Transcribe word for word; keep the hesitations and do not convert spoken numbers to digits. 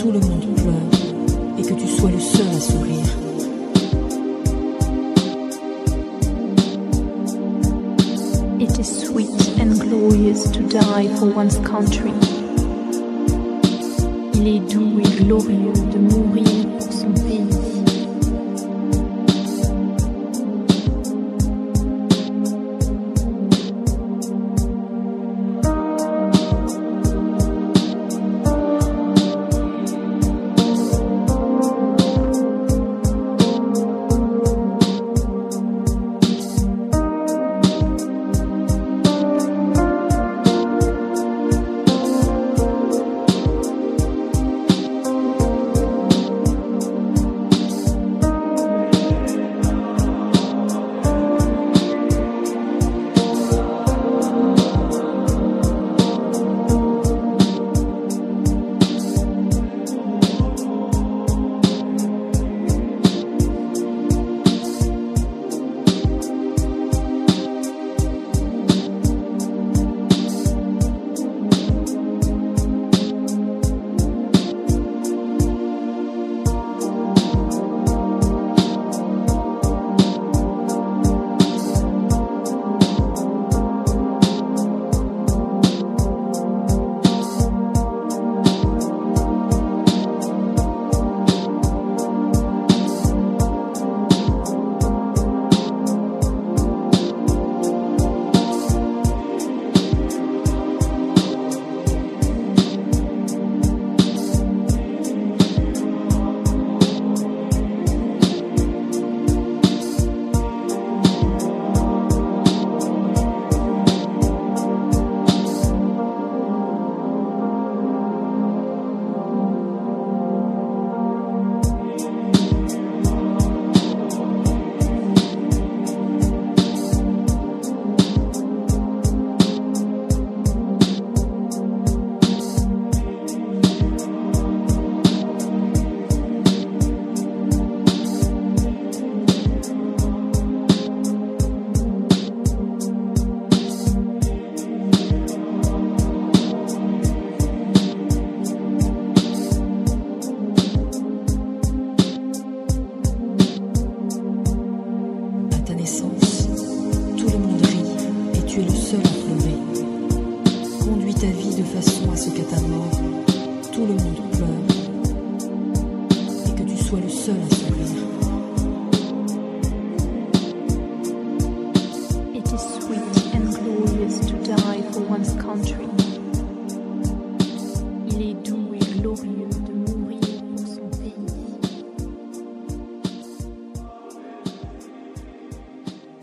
tout le monde pleure et que tu sois le seul à sourire. It is sweet and glorious to die for one's country. Il est doux et glorieux de mourir pour son pays. Tout le monde rit et tu es le seul à pleurer. Conduis ta vie de façon à ce qu'à ta mort, tout le monde pleure et que tu sois le seul à sourire. It is sweet and glorious to die for one's country. Il est doux et glorieux